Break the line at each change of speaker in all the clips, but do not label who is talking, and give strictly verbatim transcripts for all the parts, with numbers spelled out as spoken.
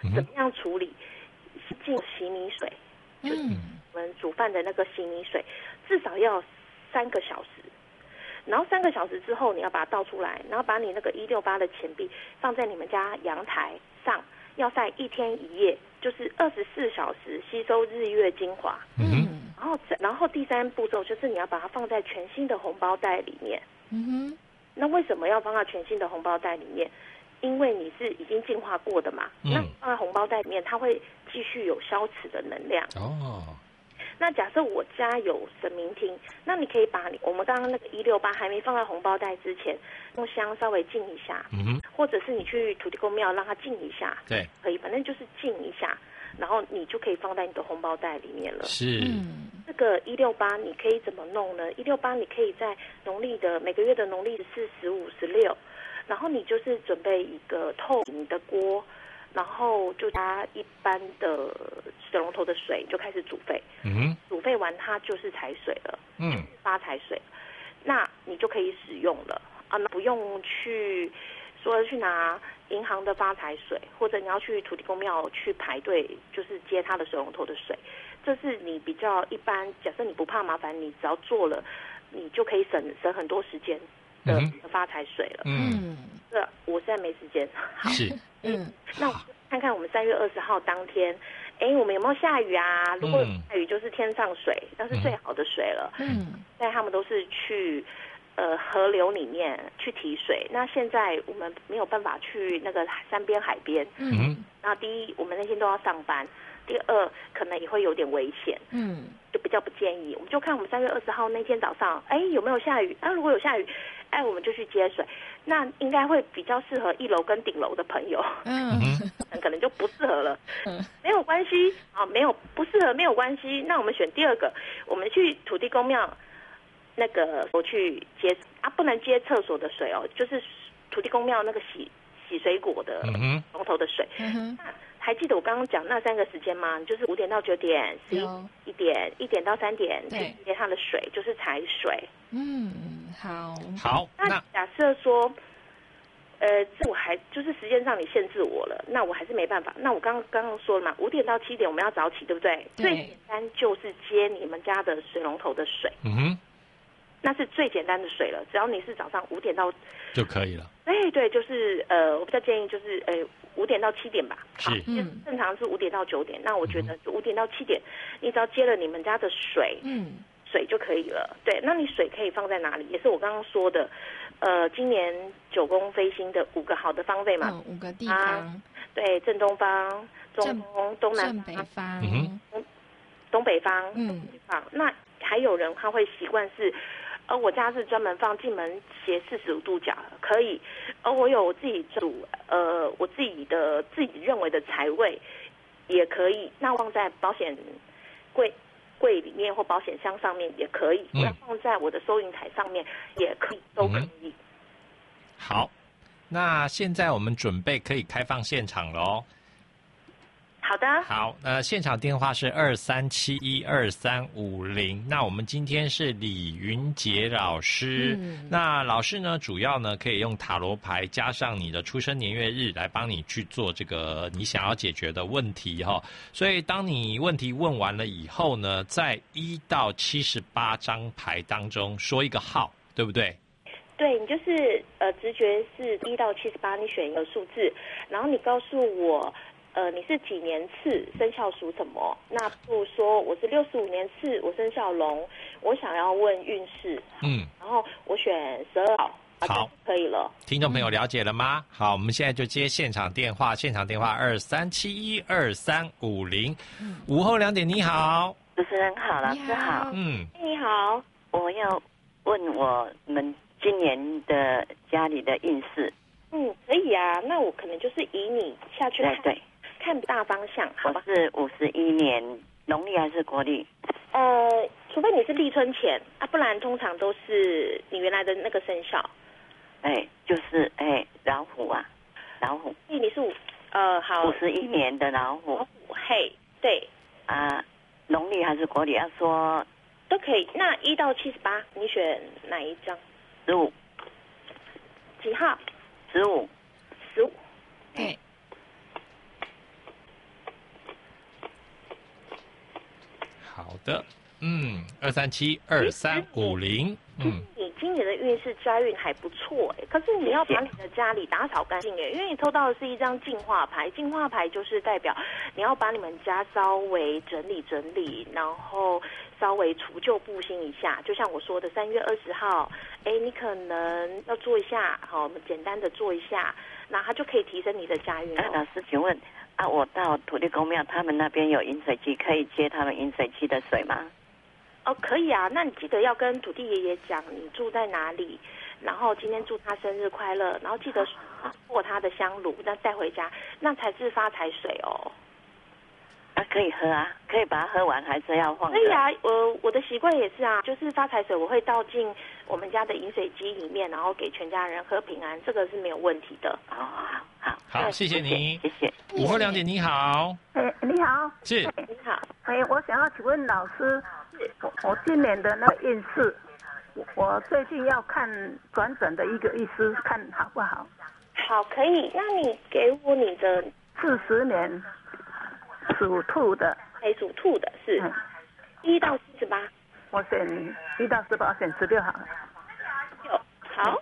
怎么样处理？是进洗米水，就是我们煮饭的那个洗米水，至少要三个小时。然后三个小时之后，你要把它倒出来，然后把你那个一六八的钱币放在你们家阳台上，要晒一天一夜，就是二十四小时吸收日月精华。嗯，然后然后第三步骤就是你要把它放在全新的红包袋里面。嗯哼，那为什么要放在全新的红包袋里面？因为你是已经净化过的嘛，嗯、那放在红包袋里面，它会继续有消磁的能量。哦。那假设我家有神明厅，那你可以把你我们刚刚那个一六八还没放在红包袋之前，用香稍微浸一下，嗯，或者是你去土地公庙让它浸一下，对，可以，反正就是浸一下，然后你就可以放在你的红包袋里面了。
是，
嗯，这个一六八你可以怎么弄呢？一六八你可以在农历的每个月的农历十四、十五、十六，然后你就是准备一个透明的锅。然后就加一般的水龙头的水就开始煮沸，嗯，煮沸完它就是财水了，嗯，发财水，那你就可以使用了啊，不用去说去拿银行的发财水，或者你要去土地公庙去排队，就是接他的水龙头的水，这是你比较一般。假设你不怕麻烦，你只要做了，你就可以省省很多时间的发财水了。嗯，这我现在没时间，好。
是。
嗯，那我看看我们三月二十号当天，哎，我们有没有下雨啊？如果下雨就是天上水，那是最好的水了。嗯，但他们都是去呃河流里面去提水。那现在我们没有办法去那个山边海边。嗯，那第一，我们那天都要上班；第二，可能也会有点危险。嗯，就比较不建议。我们就看我们三月二十号那天早上，哎，有没有下雨？啊，如果有下雨，哎，我们就去接水。那应该会比较适合一楼跟顶楼的朋友，嗯，可能就不适合了。嗯，没有关系啊，没有不适合没有关系。那我们选第二个，我们去土地公庙那个我去接啊，不能接厕所的水哦，就是土地公庙那个洗洗水果的龙头的水。嗯，那还记得我刚刚讲那三个时间吗？就是五点到九点、十一点、一点到三点去接它的水，就是财水。
嗯，好，
好。
那假设说，呃，这我还就是时间上你限制我了，那我还是没办法。那我刚刚刚刚说了嘛，五点到七点我们要早起，对不对？
对。
最简单就是接你们家的水龙头的水。嗯哼。那是最简单的水了，只要你是早上五点到
就可以了。
对对，就是呃，我比较建议就是呃五点到七点吧。
是。
嗯。正常是五点到九点，那我觉得五点到七点，你只要接了你们家的水，嗯。水就可以了，对。那你水可以放在哪里？也是我刚刚说的，呃，今年九宫飞星的五个好的方位嘛，
嗯、五个地方，啊、
对，正东方、中东、东南
方、北方、
东东北方、嗯，东北方。那还有人他会习惯是，呃，我家是专门放进门斜四十五度角，可以。而我有我自己煮，呃，我自己的自己认为的财位也可以，那放在保险柜。柜里面或保险箱上面也可以，我要放在我的收银台上面也可以，都可以。嗯、
好，那现在我们准备可以开放现场了哦。
好的。
好，那现场电话是二三七一二三五零。那我们今天是李云杰老师，嗯、那老师呢，主要呢可以用塔罗牌加上你的出生年月日来帮你去做这个你想要解决的问题哈。所以当你问题问完了以后呢，在一到七十八张牌当中说一个号，对不对？
对，你就是呃直觉是一到七十八，你选一个数字，然后你告诉我。呃，你是几年次，生肖属什么？那不如说我是六十五年次，我生肖龙，我想要问运势，嗯，然后我选十二号，
好，
可以了。
听众朋友了解了吗？好，我们现在就接现场电话，现场电话二三七一二三五零，午后两点，你好，
主持人好，老师好，
嗯，
你好，
我要问我们今年的家里的运势。
嗯，可以啊，那我可能就是以你下去看。
对对。
看大方向，好吧？
我是五十一年，农历还是国历？
呃，除非你是立春前啊，不然通常都是你原来的那个生肖。
哎，就是哎，老虎啊，老虎。
因为你是五呃好。
五十一年的老虎。
老虎，嘿，对。
啊，农历还是国历？要说
都可以。那一到七十八，你选哪一张？
十五。
几号？
十五。
十五。
对。
好的，嗯，二三七二三五零，嗯，
你今年的运势家运还不错哎，可是你要把你的家里打扫干净哎，因为你抽到的是一张净化牌，净化牌就是代表你要把你们家稍微整理整理，然后稍微除旧布新一下。就像我说的，三月二十号，哎，你可能要做一下，好，我们简单的做一下，那它就可以提升你的家运。
哎，老师，请问啊，我到土地公庙，他们那边有饮水机，可以接他们饮水机的水吗？
哦，可以啊，那你记得要跟土地爷爷讲你住在哪里，然后今天祝他生日快乐，然后记得过他的香炉，那带回家，那才是发财水哦。
啊，可以喝啊，可以把它喝完，还是要放？
可以啊，我我的习惯也是啊，就是发财水我会倒进我们家的饮水机里面，然后给全家人喝平安，这个是没有问题的。
哦，好好
好，谢谢你，
谢谢。
午后两点，你好，
哎，你好，
是，
你好，
哎，我想要请问老师，我我今年的那个运势，我我最近要看转诊的一个医师，看好不好？
好，可以，那你给我你的
四十年属兔的，
哎，属兔的是一、嗯、到四十八，
我选一到十八，我选十六好了。
六好。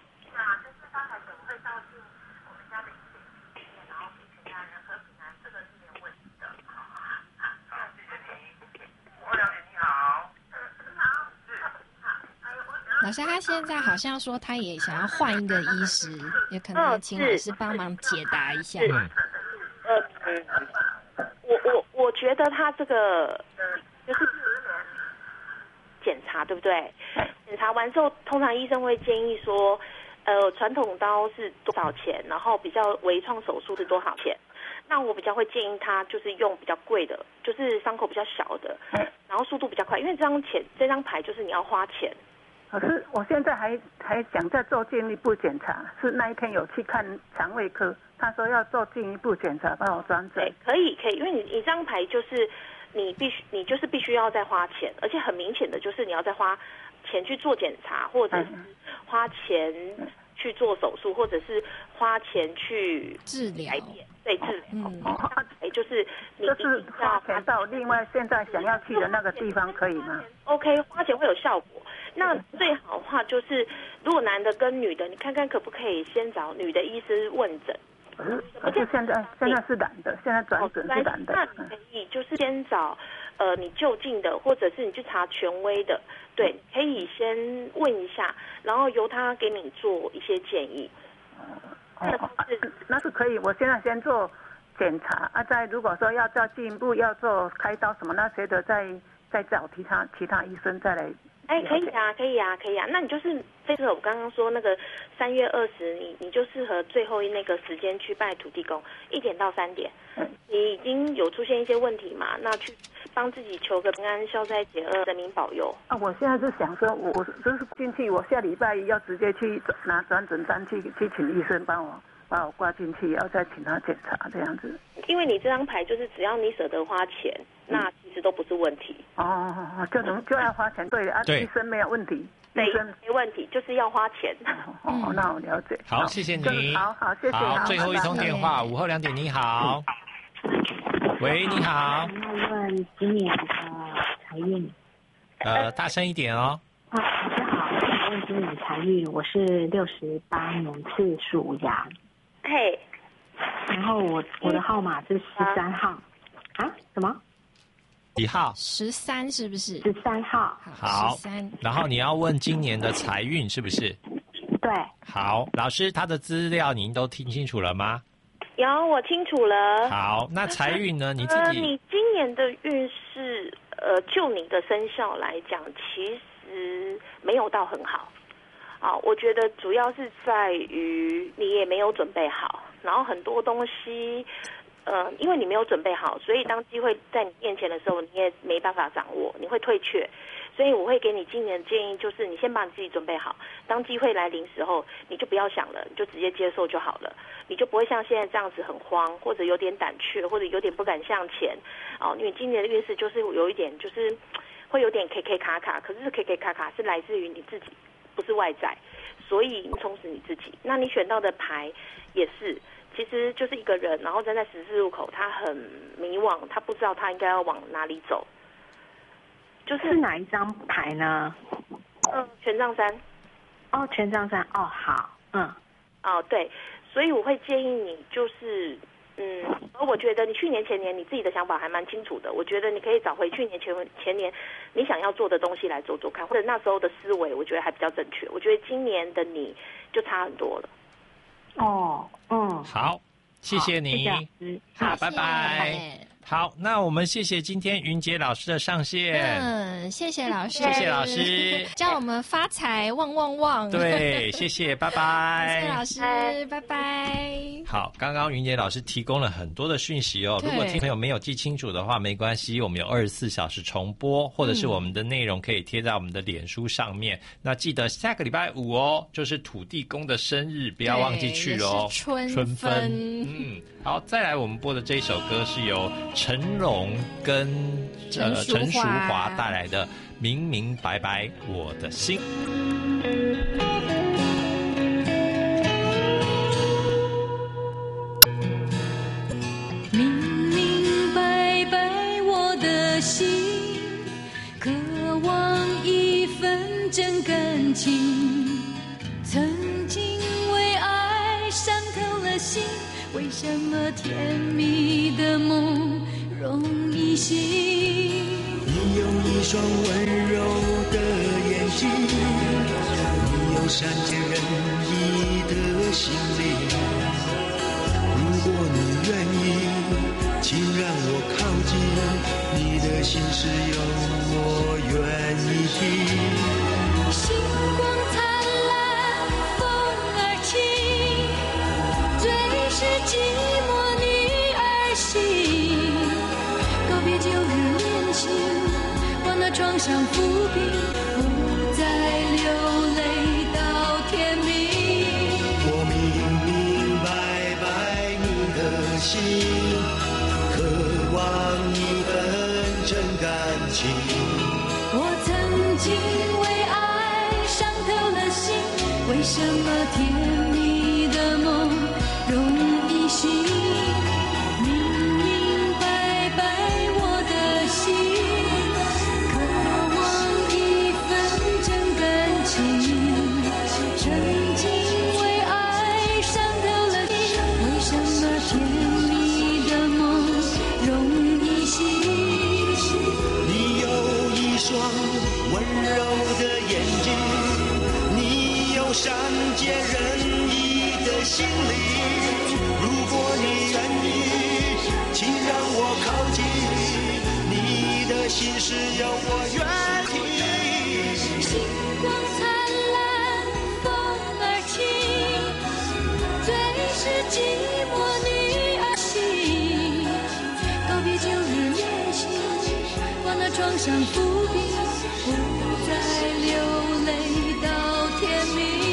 老师，他现在好像说他也想要换一个医师，也可能请老师帮忙解答一下。
嗯，呃，我我我觉得他这个就是检查，对不对？检查完之后，通常医生会建议说，呃，传统刀是多少钱，然后比较微创手术是多少钱。那我比较会建议他就是用比较贵的，就是伤口比较小的，然后速度比较快，因为这张钱这张牌就是你要花钱。
可是我现在还还想再做进一步检查，是那一天有去看肠胃科，他说要做进一步检查，帮我转诊。
可以可以，因为你你这张牌就是你必须你就是必须要再花钱，而且很明显的就是你要再花钱去做检查，或者是花钱去做手术，或者是花钱去
治疗，
对治疗。嗯，哎，就是你
就是花钱到另外现在想要去的那个地方，可以吗
？OK， 花钱会有效果。那最好的话就是，如果男的跟女的，你看看可不可以先找女的医师问诊。
可是现在现在是男的，现在转诊是男的。
那你可以就是先找呃你就近的，或者是你去查权威的，对，可以先问一下，然后由他给你做一些建议。
哦，是那是可以。我现在先做检查啊，再如果说要再进一步要做开刀什么那些的，再再找其他其他医生再来。
哎，可以啊，可以啊，可以啊。那你就是这个我刚刚说那个三月二十，你你就适合最后那个时间去拜土地公，一点到三点。嗯，你已经有出现一些问题嘛？那去帮自己求个平安、消灾解厄、神明保佑。
啊，我现在是想说，我我就是进去，我下礼拜要直接去拿转诊单去去请医生帮我把我挂进去，要再请他检查这样子。
因为你这张牌就是只要你舍得花钱，那其实都不是问题。
哦，就能就要花钱，对啊，医生没有问题，医生
没问题，就是要花钱。
哦，哦那我了解。
好，谢谢你。
好好，谢谢。
好，最后一通电话，午后两点，你好。喂，你好。
要问今年的财运。
呃，大声一点哦。
啊，大家好，我想问今年财运，我是六十八年次属羊。
嘿。
然后我我的号码是十三号。啊？什么？
几号？
十三是不是？
十三号。
好，然后你要问今年的财运是不是？
对。
好，老师他的资料您都听清楚了吗？
有，我清楚了。
好，那财运呢？你自己？
呃，你今年的运势，呃，就你的生肖来讲，其实没有到很好。啊，我觉得主要是在于你也没有准备好，然后很多东西，呃，因为你没有准备好，所以当机会在你面前的时候，你也没办法掌握，你会退却。所以我会给你今年的建议，就是你先把你自己准备好，当机会来临时候，你就不要想了，你就直接接受就好了，你就不会像现在这样子很慌，或者有点胆怯，或者有点不敢向前。哦，因为今年的运势就是有一点，就是会有点 K K 卡卡，可是 K K 卡卡是来自于你自己，不是外在，所以你充实你自己。那你选到的牌也是，其实就是一个人，然后站在十字路口，他很迷惘，他不知道他应该要往哪里走。 就是
哪一张牌呢？
嗯，权杖三。
哦，权杖三。哦，好，嗯，
哦，对，所以我会建议你就是。嗯，而我觉得你去年前年你自己的想法还蛮清楚的，我觉得你可以找回去年前前年你想要做的东西来做做看，或者那时候的思维，我觉得还比较正确。我觉得今年的你就差很多了。
哦，嗯，
好，谢谢你，好，拜拜。好，那我们谢谢今天云杰老师的上线。
嗯，谢谢老师，
谢谢老师，
教我们发财旺旺旺。
对，谢谢，拜拜。
谢谢老师，拜拜。
好，刚刚云杰老师提供了很多的讯息哦，如果听朋友没有记清楚的话，没关系，我们有二十四小时重播，或者是我们的内容可以贴在我们的脸书上面。嗯、那记得下个礼拜五哦，就是土地公的生日，不要忘记去喽。
春
春分，嗯，好，再来我们播的这一首歌是由陈龙跟呃陈淑华带来的《明明白白我的心》。
明明白白我的心，渴望一份真感情。曾经为爱伤透了心，为什么甜蜜的梦容易醒？
你有一双温柔的眼睛，你有善解人意的心灵。如果你愿意，请让我靠近，你的心事有我愿意听。
星光灿烂，风儿轻，最是寂寞女儿心。告别旧日恋情，忘了床上伏笔，不再流泪到天明。
我明明白白你的心，渴望一份真感情。
我曾经为爱伤透了心，为什么甜蜜的梦容易醒？
善解人意的心灵，如果你愿意，请让我靠近，你的心事有我愿听。
星光灿烂，风儿轻，最是寂寞女儿心。告别旧日恋情，忘了床上伏笔，不再流泪到天明。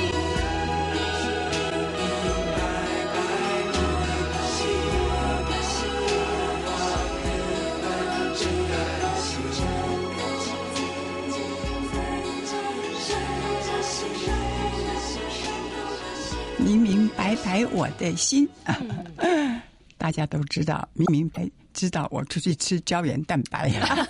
明明白白我的心，嗯、大家都知道，明明白知道我出去吃胶原蛋白，啊、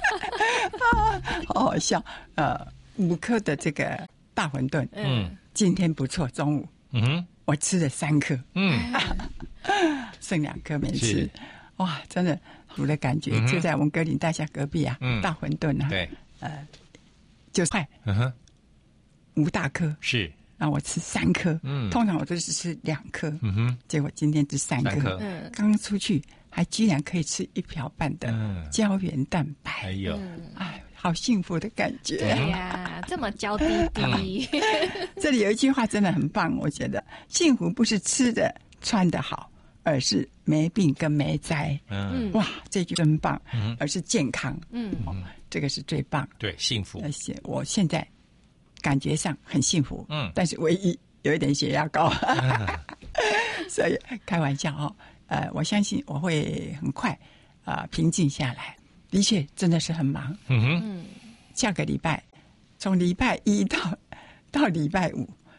好好笑。呃，五颗的这个大馄饨，嗯，今天不错，中午，嗯哼，我吃了三颗，嗯，剩两颗没吃，哇，真的煮的感觉，嗯、就在我们格林大厦隔壁啊，嗯、大馄饨啊，对，呃，就快，嗯哼，五大颗是。让我吃三颗，嗯，通常我都是吃两颗，嗯哼，结果今天吃三颗，嗯，刚刚出去还居然可以吃一瓢半的胶原蛋白，哎呦，哎，好幸福的感觉，
对呀，这么娇滴滴。
这里有一句话真的很棒，我觉得幸福不是吃的穿的好，而是没病跟没灾，嗯，哇，这句真棒，嗯，而是健康，嗯，哦，这个是最棒，
对，幸福。
而且我现在感觉上很幸福，嗯，但是唯一有一点血压高，嗯、所以开玩笑哦，呃，我相信我会很快啊、呃、平静下来。的确，真的是很忙，嗯哼，下个礼拜从礼拜一到到礼拜五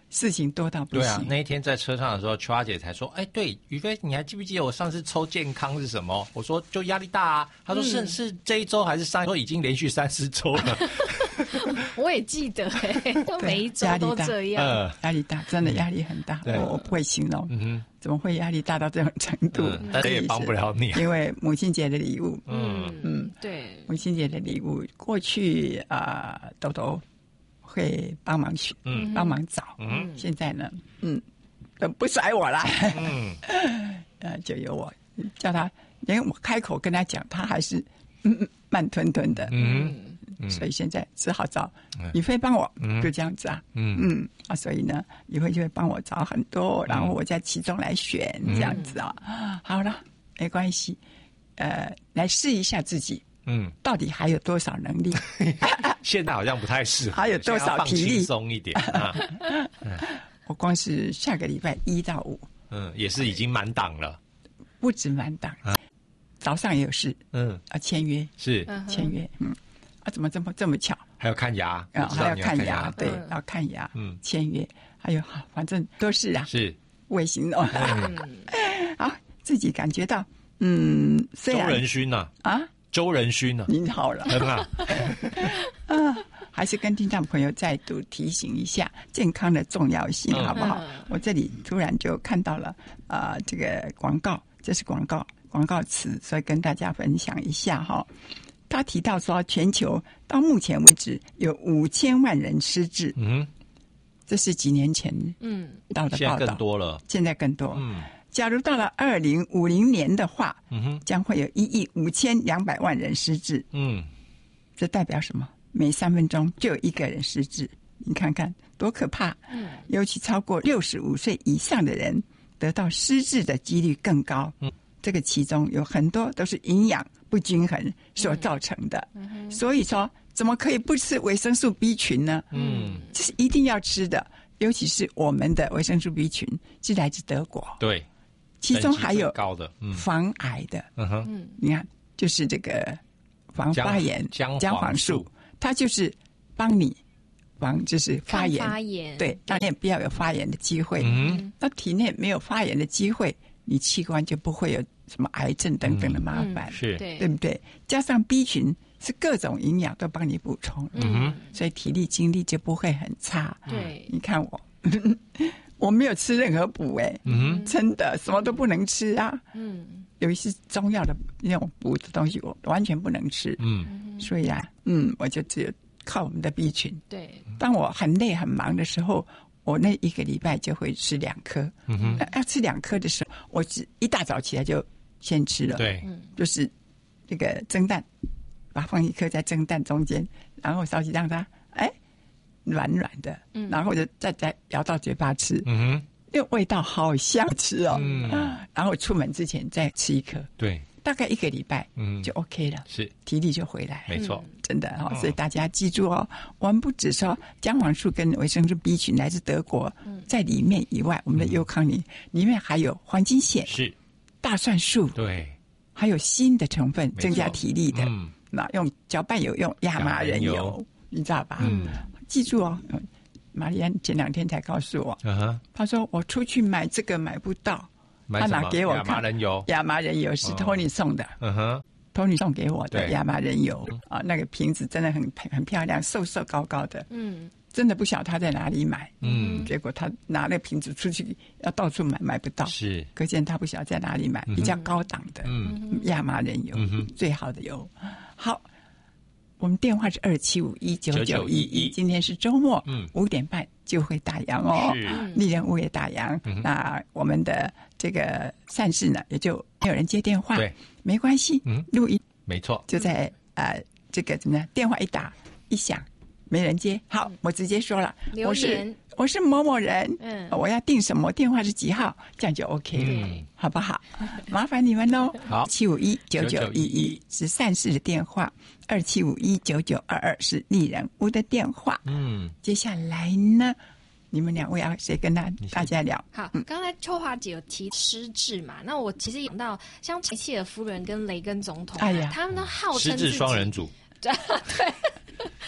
事情多到不行。
对啊，那一天在车上的时候，秋花姐才说：“哎，对，宇飞，你还记不记得我上次抽健康是什么？”我说：“就压力大啊。”她说：“是、嗯、是这一周还是上一周？已经连续三四周了。”
我也记得、欸，就每一周都这样，
压力大，真的压力很大。我我不会形容，嗯哼，怎么会压力大到这种程度？
嗯、但是也帮不了你、啊，
因为母亲节的礼物，
嗯嗯，对，
母亲节的礼物，过去啊、呃，豆豆会帮忙去，嗯，帮忙找，嗯，现在呢，嗯，都不甩我了，嗯，呃，就由我叫他，连我开口跟他讲，他还是嗯慢吞吞的，嗯。嗯、所以现在只好找宇飞帮我、嗯，就这样子啊，嗯嗯啊，所以呢，宇飞就会帮我找很多，然后我在其中来选、嗯、这样子啊。好了，没关系，呃，来试一下自己，嗯，到底还有多少能力？
现在好像不太适合，
还有多少体力？
轻松一点啊。
我光是下个礼拜一到五，
嗯，也是已经满档了，
不止满档、啊，早上也有事，嗯啊，签约
是
签约，嗯。啊，怎么这么这么巧？
还要看牙，
啊，还要看牙，对，
嗯、
要看牙，嗯，签约，还有反正都是啊，
是
微型哦。好，自己感觉到，嗯，虽然
周仁勋呢、啊，
啊，
周仁勋呢、啊，
您好了，
很好。
啊，还是跟听众朋友再度提醒一下健康的重要性，嗯、好不好？嗯、我这里突然就看到了啊、呃，这个广告，这是广告广告词，所以跟大家分享一下哈。他提到说，全球到目前为止有五千万人失智。嗯，这是几年前嗯到的报道，
现在更多了。
现在更多。嗯，假如到了二零五零年的话，嗯哼，将会有一亿五千两百万人失智。嗯，这代表什么？每三分钟就有一个人失智，你看看多可怕！嗯，尤其超过六十五岁以上的人，得到失智的几率更高。嗯。这个其中有很多都是营养不均衡所造成的，嗯、所以说怎么可以不吃维生素 B 群呢？嗯，这是一定要吃的，尤其是我们的维生素 B 群是来自德国，
对，
其中还有
高的
防癌的，嗯哼，你看就是这个防发炎
姜
姜黄素，它就是帮你防就是发炎，
发炎
对，让你不要有发炎的机会，嗯，那体内没有发炎的机会，你器官就不会有什么癌症等等的麻烦，嗯、
是，
对不对？加上 B 群是各种营养都帮你补充，嗯，所以体力精力就不会很差。
对，
你看我，我没有吃任何补，哎，嗯，真的什么都不能吃啊，嗯，有一些中药的那种补的东西，我完全不能吃，嗯，所以啊，嗯，我就只有靠我们的 B 群。
对，
当我很累很忙的时候，我那一个礼拜就会吃两颗，嗯哼，要吃两颗的时候，我只一大早起来就先吃了，
对，
就是这个蒸蛋，把放一颗在蒸蛋中间，然后烧鸡让它哎软软的，嗯，然后就再再咬到嘴巴吃，嗯哼，因为味道好香吃哦，嗯，然后出门之前再吃一颗，
对，
大概一个礼拜，嗯，就 OK 了，
是体
力就回来，
没错，
嗯、真的哈、哦，所以大家记住哦，我们不只说姜黄素跟维生素 B 群来自德国，嗯、在里面以外，我们的优康宁、嗯、里面还有黄金苋，
是
大蒜素，
对，
还有锌的成分，增加体力的，嗯，那用搅拌油用亚麻仁油，油你知道吧？嗯，记住哦。玛丽安前两天才告诉我，uh-huh. 他说我出去买这个买不到，他拿给我看
亚麻仁油，
亚麻仁油是托尼送的，嗯哼，托尼送给我的亚麻仁油啊，那个瓶子真的很很漂亮，瘦瘦高高的，嗯，真的不晓得他在哪里买，嗯，结果他拿那个瓶子出去要到处买买不到，
是，
可见他不晓得在哪里买，嗯、比较高档的，嗯，亚麻仁油，嗯、最好的油，好。我们电话是二七五一九九一一，今天是周末，嗯，五点半就会打烊哦。丽人物也打烊，嗯，那我们的这个善事呢，也就没有人接电话，
对，
没关系，嗯，录音
没错，
就在呃这个怎么样，电话一打一响，没人接，好，我直接说了，
留言
我是我是某某人，嗯，我要订什么，电话是几号，这样就 OK 了，嗯，好不好？麻烦你们喽。
好，
七五一九九一一是善事的电话。二七五一九九二二是丽人屋的电话。嗯，接下来呢，你们两位要谁跟他大家聊？
好，嗯、刚才秋华姐有提失智嘛，那我其实想到像切尔夫人跟雷根总统，哎呀，他们都号称
失智双人组，
对，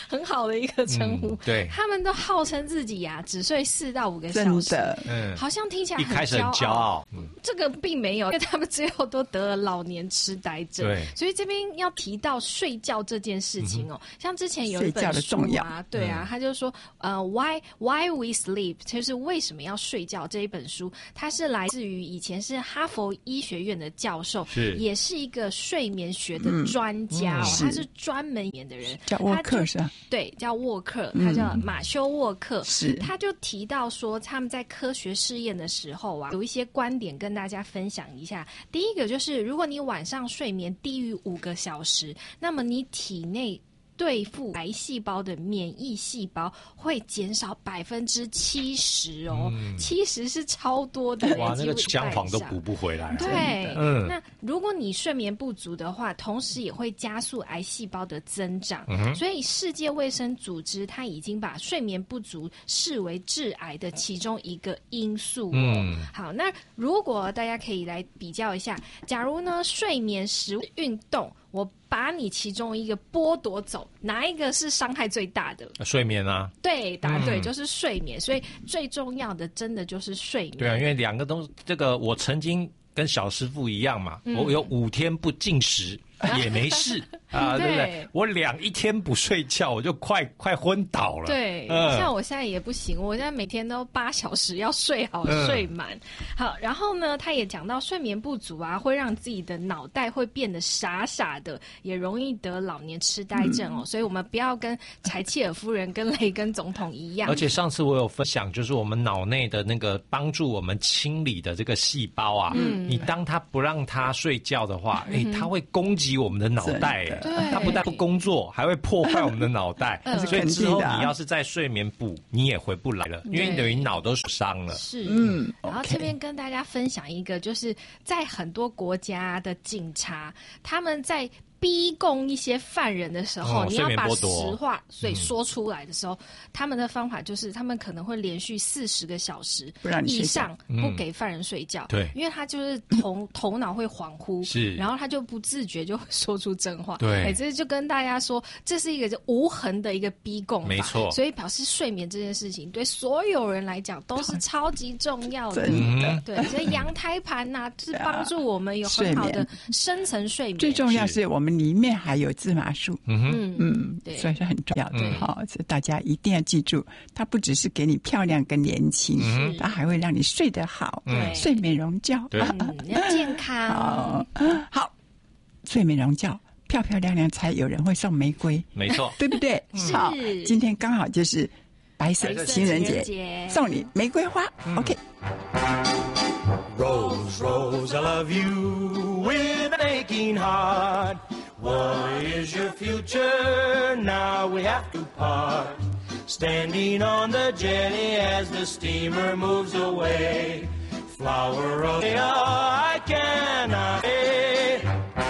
很好的一个称呼。
嗯、对，
他们都号称自己呀、啊、只睡四到五个小时，
真的，
嗯，
好像听起来
一开始很骄傲，嗯，
这个并没有，因为他们最后都得了老年痴呆症。
对，
所以这边要提到睡觉这件事情哦，嗯、像之前有一本书啊，对啊，他就说呃 ，Why Why We Sleep， 就是为什么要睡觉这一本书，它是来自于以前是哈佛医学院的教授，
是
也是一个睡眠学的专家哦，嗯、他是专门研的人，
叫沃克是吧？
对，叫沃克，他叫马修沃克，
是，
他就提到说他们在科学试验的时候啊，有一些观点跟大家分享一下。第一个就是，如果你晚上睡眠低于五个小时，那么你体内对付癌细胞的免疫细胞会减少百分之七十哦，七十、嗯、是超多的，
哇，那个姜黄都补不回来。
对，
嗯，
那如果你睡眠不足的话，同时也会加速癌细胞的增长。嗯、所以世界卫生组织它已经把睡眠不足视为致癌的其中一个因素哦。嗯、好，那如果大家可以来比较一下，假如呢睡眠、食物、运动，我把你其中一个剥夺走，哪一个是伤害最大的？
睡眠啊。
对，答对，嗯、就是睡眠。所以最重要的真的就是睡眠。
对啊，因为两个东，这个我曾经跟小师傅一样嘛，嗯、我有五天不进食。也没事啊，对不对？我两一天不睡觉，我就快快昏倒了。
对，嗯、像我现在也不行，我现在每天都八小时要睡好、嗯、睡满。好，然后呢，他也讲到睡眠不足啊，会让自己的脑袋会变得傻傻的，也容易得老年痴呆症哦。嗯、所以我们不要跟柴契尔夫人跟雷根总统一样。
而且上次我有分享，就是我们脑内的那个帮助我们清理的这个细胞啊，嗯、你当他不让他睡觉的话，哎、嗯，他会攻击我们的脑袋，它不但不工作，还会破坏我们的脑袋。所以之后你要是在睡眠补，你也回不来了，因为你等于脑都伤了。
是，嗯。然后这边跟大家分享一个，就是在很多国家的警察，他们在逼供一些犯人的时候，
哦、
你要把实话所以说出来的时候，嗯、他们的方法就是他们可能会连续四十个小时以上不给犯人睡觉，
对、嗯，
因为他就是头头脑会恍惚，
是，
然后他就不自觉就会说出真话，
对，
哎，这就跟大家说，这是一个无痕的一个逼供法，
没错，
所以表示睡眠这件事情对所有人来讲都是超级重要的，
嗯、
对，所以阳台盘呐、啊，就是帮助我们有很好的深层睡眠，
最重要是我们。里面还有芝麻素，
嗯
嗯，对，所以是很重要的哈。所以大家一定要记住，它不只是给你漂亮跟年轻，它还会让你睡得好，睡美容觉，
对，要健康。
好，睡美容觉，漂漂亮亮才有人会送玫瑰，
没错，
对不对？好，今天刚好就是白色情人节，送你玫瑰花。OK。Rose,
Rose, I love you with an aching heart. What is your future? Now we have to part. Standing on the jetty as the steamer moves away. Flower of the I cannot pay.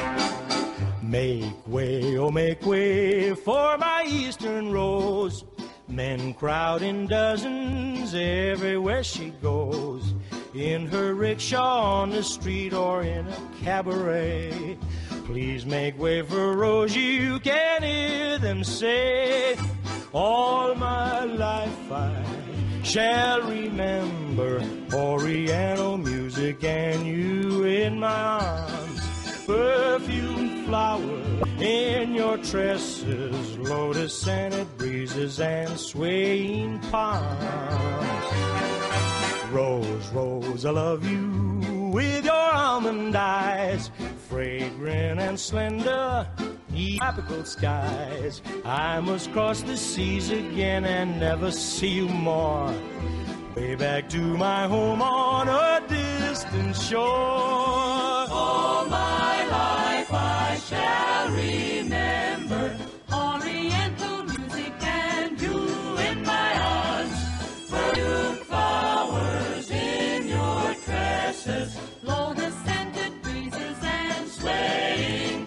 Make way, oh make way for my eastern rose. Men crowd in dozens everywhere she goes. In her rickshaw on the street or in a cabaret. Please make way for Rose, you can hear them say. All my life I shall remember Oriental music and you in my arms. Perfume flowers in your tresses, lotus scented breezes and swaying palms. Rose, Rose, I love you with your almond eyes, fragrant and slender, tropical skies. I must cross the seas again and never see you more. Way back to my home on a distant shore.
All my life I shall remember Oriental music and you in my arms. Perfume flowers in your tresses, lotus scented breezes and swaying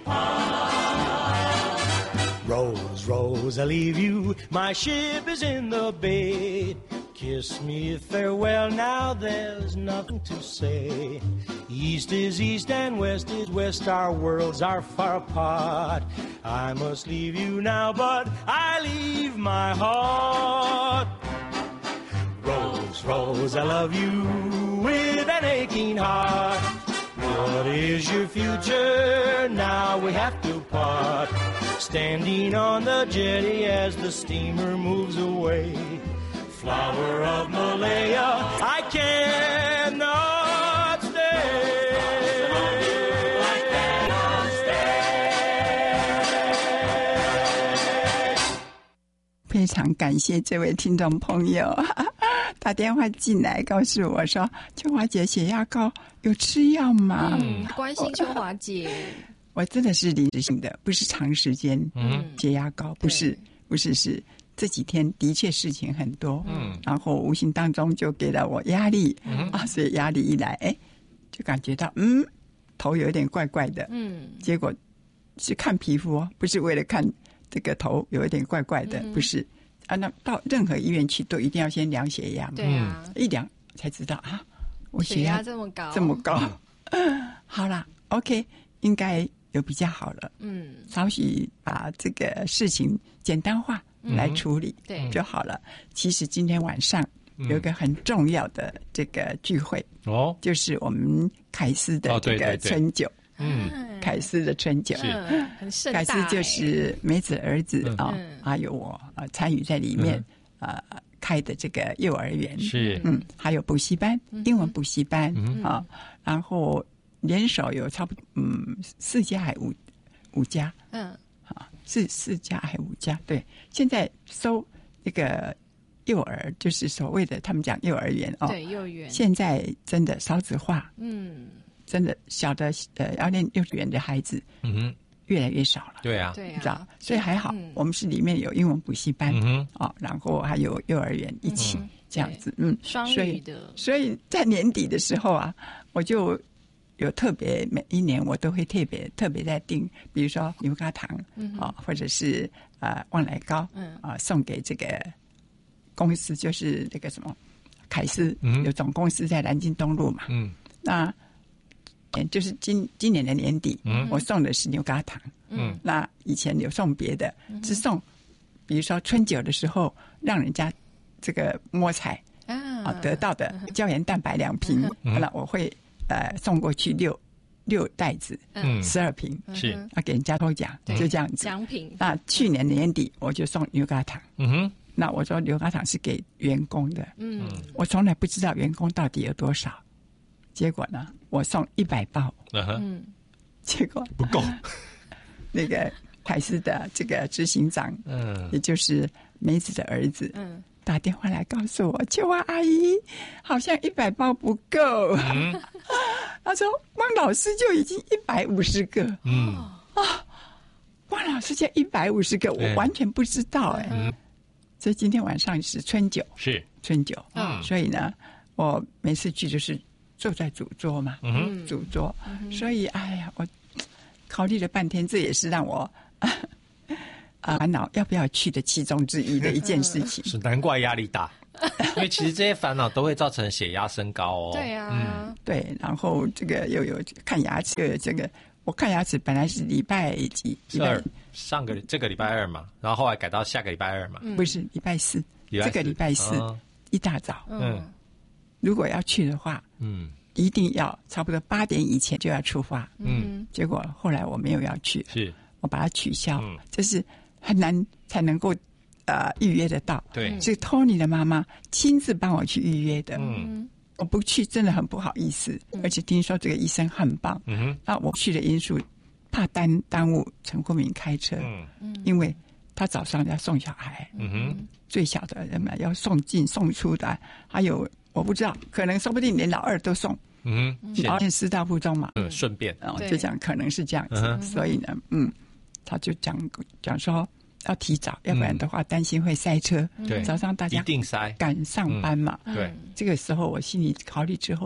palms.
Rose, Rose, I leave you. My ship is in the bay. Kiss me farewell, now there's nothing to say. East is east and west is west, our worlds are far apart. I must leave you now, but I leave my heart. Rose, Rose, I love you with an aching heart. What is your future? Now we have to part. Standing on the jetty as the steamer moves away. Flower of Malaya, I cannot stay. I cannot
stay. 非常感谢这位听众朋友打电话进来告诉我说，秋华姐血压高有吃药吗？
嗯，关心秋华姐。
我真的是临时性的，不是长时间血压高，不是不是是这几天的确事情很多，嗯，然后无形当中就给了我压力，嗯啊，所以压力一来，哎，就感觉到嗯头有点怪怪的，嗯，结果是看皮肤哦，不是为了看这个头有一点怪怪的，嗯、不是啊，那到任何医院去都一定要先量血压，
对啊，
一量才知道啊，我
血压这么高，
这么高，好啦 ，OK， 应该有比较好了，嗯，稍许把这个事情简单化。来处理就好了。其实今天晚上有一个很重要的这个聚会哦，就是我们凯斯的这个春酒。嗯，凯斯的春酒，
很盛大。
凯斯就是梅子儿子啊，还有我啊参与在里面啊开的这个幼儿园
是
嗯，还有补习班，英文补习班啊，然后联手有差不多嗯四家还五五家嗯。是四家还五家？对，现在收那个幼儿，就是所谓的他们讲幼儿园哦，
对，幼儿园
现在真的少子化，嗯，真的小的呃要念幼稚园的孩子，嗯哼，越来越少了。
对啊，
对啊，
知道，所以还好，嗯、我们是里面有英文补习班，嗯哼，哦，然后还有幼儿园一起、嗯、这样子，嗯，
双语的，
所以在年底的时候啊，我就。有特别每一年我都会特别特别在订，比如说牛轧糖啊、嗯哦，或者是呃旺来糕，嗯啊、呃、送给这个公司，就是这个什么凯斯、嗯、有总公司在南京东路嘛，嗯，那就是今今年的年底，嗯，我送的是牛轧糖，嗯，那以前有送别的，嗯、是送，比如说春酒的时候让人家这个摸彩啊、哦、得到的胶原蛋白两瓶，嗯、那我会。呃，送过去六六袋子，嗯，十二瓶
是
啊，给人家抽奖，就这样子
奖品。
那去年年底我就送牛轧糖，嗯哼，那我说牛轧糖是给员工的，嗯，我从来不知道员工到底有多少，结果呢，我送一百包，嗯，结果
不够，
那个凯斯的这个执行长，嗯，也就是梅子的儿子，嗯。打电话来告诉我，秋华阿姨好像一百包不够。嗯、他说汪老师就已经一百五十个。嗯啊，汪老师就一百五十个，我完全不知道哎、欸。嗯、所以今天晚上是春酒，
是
春酒。嗯，所以呢，我每次去就是坐在主桌嘛，嗯，主桌。嗯、所以哎呀，我考虑了半天，这也是让我。啊，烦恼要不要去的其中之一的一件事情，
是难怪压力大，因为其实这些烦恼都会造成血压升高哦。
对啊，
嗯，对，然后这个又有看牙齿，又有这个，我看牙齿本来是礼拜几？礼拜
上个这个礼拜二嘛，然后后来改到下个礼拜二嘛，
嗯、不是礼拜四，这个礼拜四、哦、一大早，嗯，如果要去的话，嗯，一定要差不多八点以前就要出发，嗯，结果后来我没有要去，
是
我把它取消，嗯、这是。很难才能够呃预约得到，
对，
是 Tony 的妈妈亲自帮我去预约的。嗯，我不去真的很不好意思，嗯、而且听说这个医生很棒。嗯哼，那我去的因素怕耽耽误陈国民开车，嗯，因为他早上要送小孩，嗯哼，最小的人们要送进送出的，还有我不知道，可能说不定连老二都送。嗯哼，老二师大附中嘛，
嗯，顺便
哦，就讲可能是这样子，嗯、所以呢，嗯。他就讲讲说要提早，要不然的话担心会塞车。对、嗯，早上大家
一定塞，
赶上班嘛。
嗯、对，
这个时候我心里考虑之后，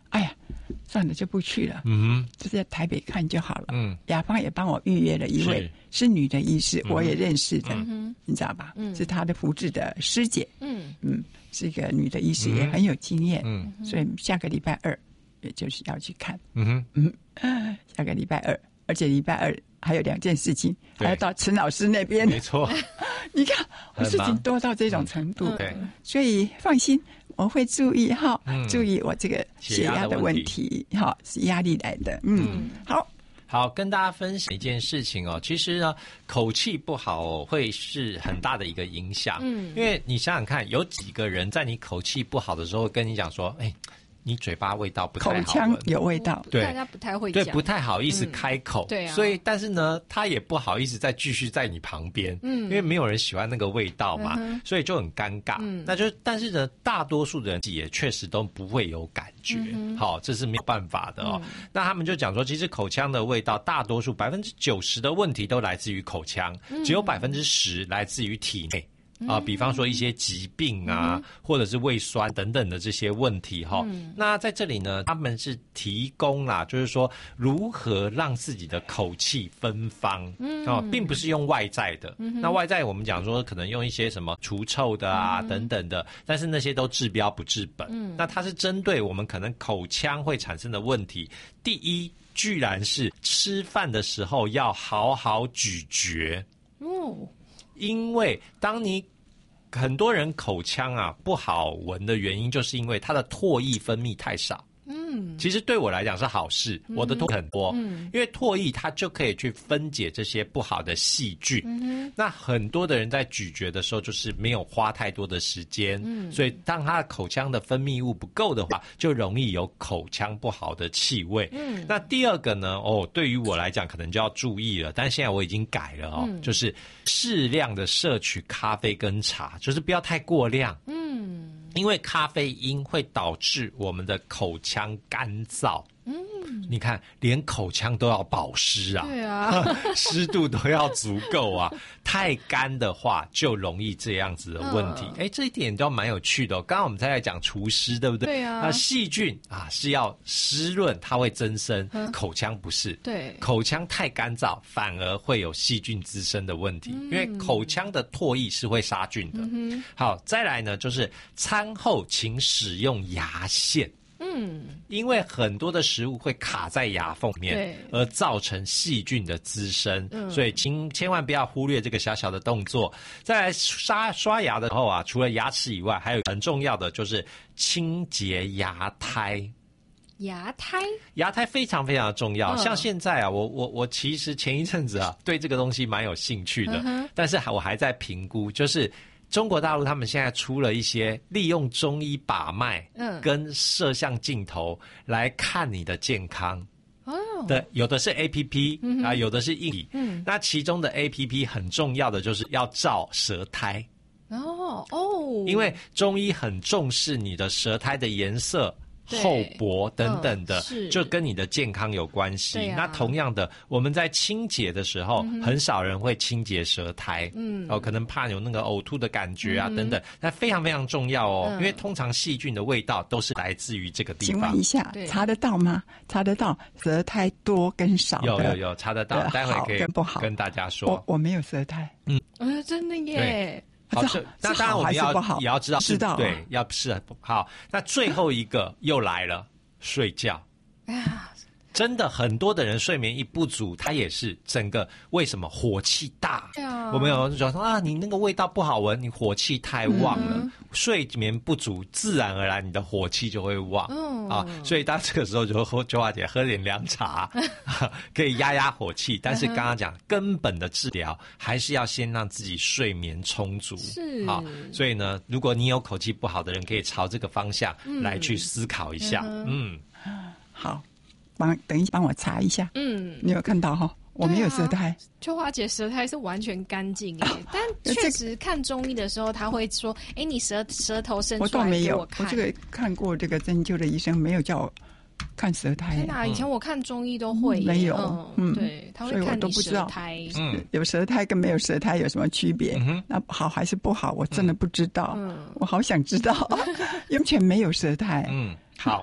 哎呀，算了就不去了，
嗯哼，
就在台北看就好了。
嗯，
雅芳也帮我预约了一位是女的医师，嗯、我也认识的，嗯、你知道吧？嗯，是她的福智的师姐，嗯嗯，是一个女的医师，嗯、也很有经验，嗯，所以下个礼拜二也就是要去看，嗯哼，嗯，下个礼拜二，而且礼拜二还有两件事情，还要到陈老师那边，
没错，
你看我事情多到这种程度，对、嗯，所以放心。我会注意哈，嗯、注意我这个血压的问题，哈，是压力来的。嗯，嗯好，
好，跟大家分享一件事情哦。其实呢，口气不好、哦、会是很大的一个影响。嗯，因为你想想看，有几个人在你口气不好的时候跟你讲说，哎。你嘴巴味道不太好闻，
口腔有味道，
对，
大家不太会讲，
对，不太好意思开口，
嗯、对啊，
所以但是呢，他也不好意思再继续在你旁边，嗯，因为没有人喜欢那个味道嘛，嗯、所以就很尴尬。嗯，那就但是呢，大多数的人也确实都不会有感觉，嗯、好，这是没有办法的哦。嗯、那他们就讲说，其实口腔的味道，大多数百分之九十的问题都来自于口腔，嗯、只有百分之十来自于体内。啊，比方说一些疾病啊，嗯、或者是胃酸等等的这些问题哈。嗯、那在这里呢，他们是提供啦，就是说如何让自己的口气芬芳，嗯、哦，并不是用外在的。嗯、那外在我们讲说可能用一些什么除臭的啊、嗯、等等的，但是那些都治标不治本。嗯、那它是针对我们可能口腔会产生的问题。第一，居然是吃饭的时候要好好咀嚼。哦。因为当你很多人口腔啊不好闻的原因，就是因为它的唾液分泌太少。嗯，其实对我来讲是好事，我的唾液很多，嗯，因为唾液它就可以去分解这些不好的细菌。嗯，那很多的人在咀嚼的时候，就是没有花太多的时间，嗯，所以当他的口腔的分泌物不够的话，就容易有口腔不好的气味。嗯，那第二个呢，哦，对于我来讲可能就要注意了，但现在我已经改了哦，嗯、就是适量的摄取咖啡跟茶，就是不要太过量。嗯。因为咖啡因会导致我们的口腔干燥。嗯，你看，连口腔都要保湿啊，
对啊，
湿度都要足够啊。太干的话，就容易这样子的问题。哎、嗯，这一点都蛮有趣的、哦。刚刚我们在讲除湿，对不对？
对啊。
那细菌啊是要湿润，它会增生，嗯、口腔不是。
对，
口腔太干燥，反而会有细菌滋生的问题。嗯、因为口腔的唾液是会杀菌的。嗯、好，再来呢，就是餐后请使用牙线。嗯，因为很多的食物会卡在牙缝里面，而造成细菌的滋生，嗯、所以请千万不要忽略这个小小的动作。再来刷刷牙的时候啊，除了牙齿以外，还有很重要的就是清洁牙胎。
牙胎，
牙胎非常非常的重要。嗯、像现在啊，我我我其实前一阵子啊，对这个东西蛮有兴趣的，嗯、但是我还在评估，就是。中国大陆他们现在出了一些利用中医把脉，嗯，跟摄像镜头来看你的健康。哦，对，有的是 A P P、嗯、啊，有的是硬体。嗯，那其中的 A P P 很重要的就是要照舌苔。哦哦，因为中医很重视你的舌苔的颜色。厚薄等等的、嗯，就跟你的健康有关系。啊、那同样的，我们在清洁的时候，嗯、很少人会清洁舌苔，嗯，哦，可能怕有那个呕吐的感觉啊，嗯、等等。那非常非常重要哦，嗯、因为通常细菌的味道都是来自于这个地方。
请问一下，查得到吗？查得到舌苔多跟少的？
有有有查得到，待会可以
跟不好
跟大家说。
我我没有舌苔，
嗯，呃，真的耶。
好，是那当然我们要也要知道，
知道
对，要是好。那最后一个又来了，睡觉。啊，真的很多的人睡眠一不足，他也是整个为什么火气大？啊、我们有人说啊，你那个味道不好闻，你火气太旺了。嗯、睡眠不足，自然而然你的火气就会旺。嗯、啊，所以当这个时候就喝周华姐喝点凉茶，可以压压火气。但是刚刚讲根本的治疗，还是要先让自己睡眠充足。是啊，所以呢，如果你有口气不好的人，可以朝这个方向来去思考一下。嗯，
嗯好。帮等一下，帮我查一下。嗯，你有看到哈？我没有舌苔。
秋花姐舌苔是完全干净耶，但确实看中医的时候，他会说：“哎、欸，你舌舌头伸出来给我看。”
我这个看过这个针灸的医生，没有叫我看舌苔。
天哪，以前我看中医都会、嗯、
没有，
嗯，对，他会看你舌苔。
嗯，有舌苔跟没有舌苔有什么区别？嗯、那好还是不好？我真的不知道。嗯，我好想知道，完全没有舌苔。
嗯，好。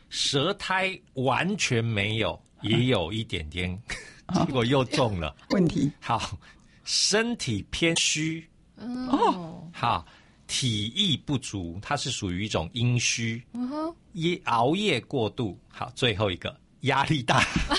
舌胎完全没有，也有一点点，结果又中了。
问题
好，身体偏虚
哦，
好，体力不足，它是属于一种阴虚。嗯哼，夜熬夜过度。好，最后一个压力大。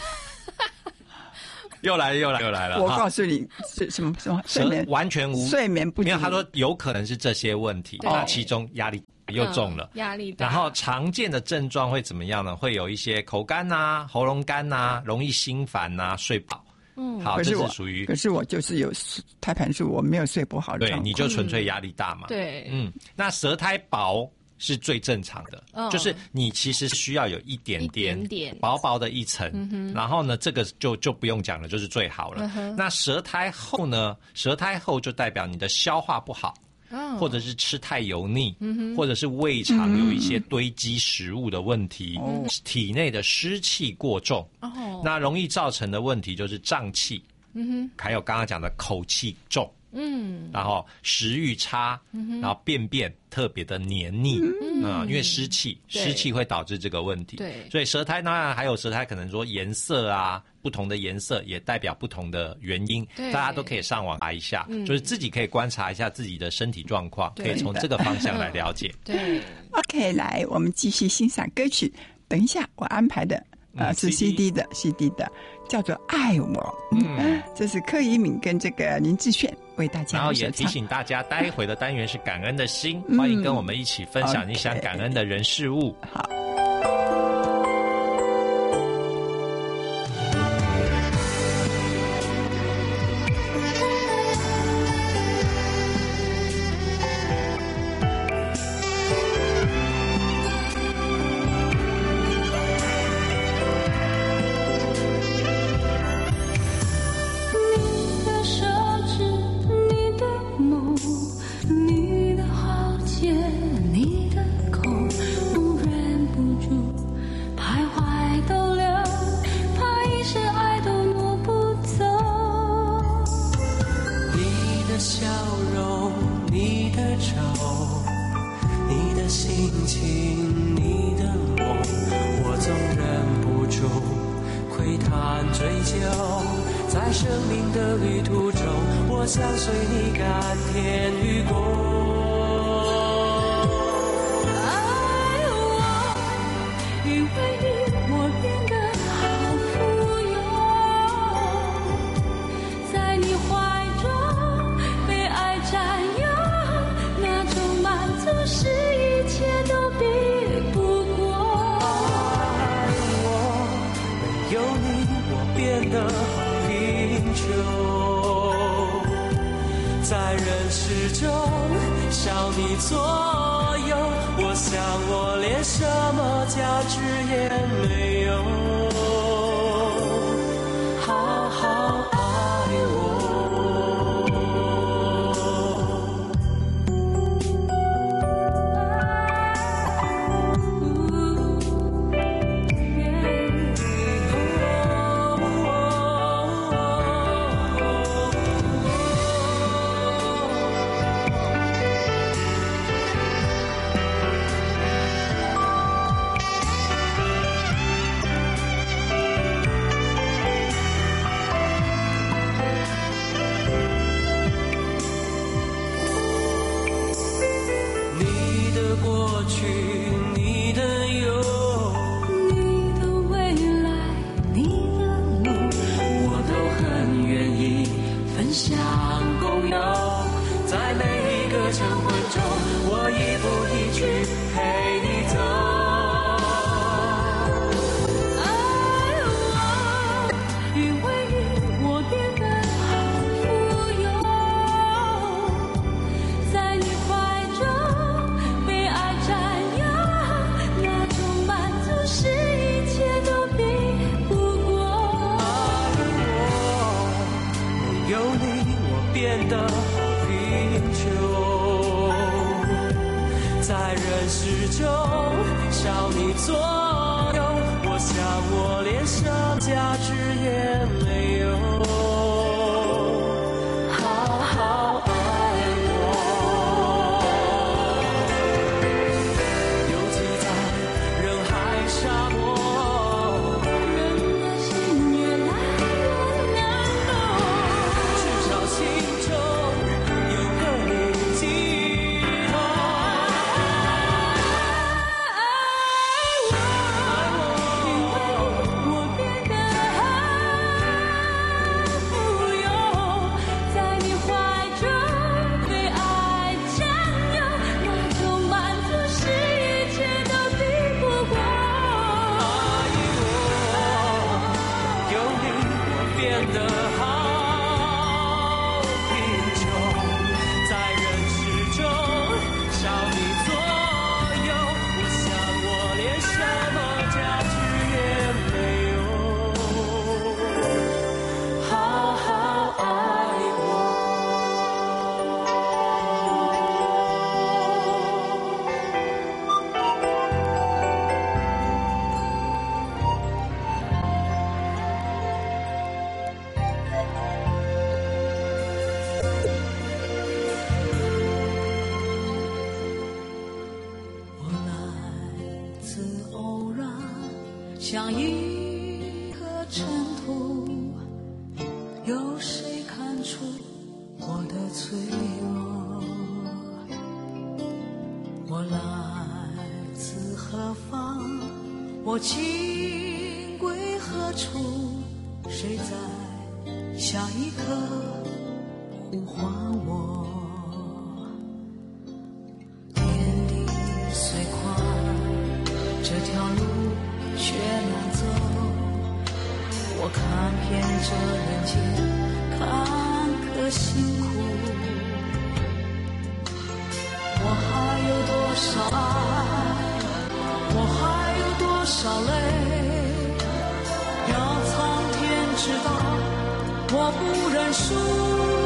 又来了又来了又来了！
我告诉你，是什么什么睡眠
完全无
睡眠不足。
没有，他说有可能是这些问题，那其中压力又中了，
嗯、压力大。
然后常见的症状会怎么样呢？会有一些口干呐、喉咙干呐、容易心烦呐、睡不好。嗯，好，这是属于。
可是我就是有胎盘素，我没有睡不好的状况。
对，你就纯粹压力大嘛。
嗯、对，
嗯，那舌苔薄是最正常的，哦、就是你其实需要有一点点
一点点
薄薄的一层，嗯、然后呢，这个就就不用讲了，就是最好了。嗯、那舌苔厚呢？舌苔厚就代表你的消化不好。哦、或者是吃太油腻，嗯、或者是胃肠有一些堆积食物的问题，嗯、体内的湿气过重，哦、那容易造成的问题就是胀气，嗯、还有刚刚讲的口气重，嗯、然后食欲差，嗯、然后便便特别的黏腻，嗯呃、因为湿气，湿气会导致这个问题。
对，
所以舌苔当然还有舌苔，可能说颜色啊。不同的颜色也代表不同的原因，大家都可以上网查一下，嗯、就是自己可以观察一下自己的身体状况，可以从这个方向来了解。
对
，OK， 来，我们继续欣赏歌曲。等一下，我安排的呃、嗯、是 C D 的 C D 的，叫做《爱我》。嗯，这是柯以敏跟这个林志炫为大家。
然后也提醒大家，待会的单元是感恩的心，嗯、欢迎跟我们一起分享你想感恩的人事物。
嗯、好。
上
像一颗尘土，有谁看出我的脆弱？我来自何方？我情归何处？谁在下一刻呼唤我？天地虽宽，这条路却难走。我看遍这人间坎坷辛苦，我还有多少爱，我还有多少泪，要苍天知道，我不认输。